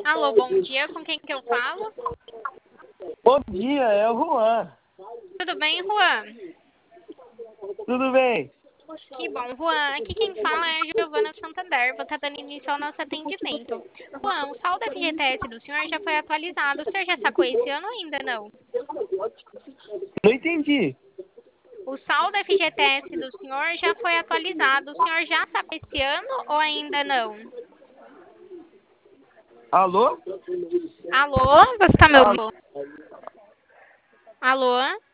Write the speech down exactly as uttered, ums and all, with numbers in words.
Alô, bom dia, com quem que eu falo? Bom dia, é o Juan. Tudo bem, Juan? Tudo bem? Que bom, Juan. Aqui quem fala é a Giovana Santander. Vou estar dando início ao nosso atendimento. Juan, o saldo F G T S do senhor já foi atualizado. O senhor já sacou esse ano ou ainda não? Não entendi. O saldo F G T S do senhor já foi atualizado. O senhor já sabe esse ano ou ainda não? Alô? Alô, você está me Alô? ouvindo? Alô?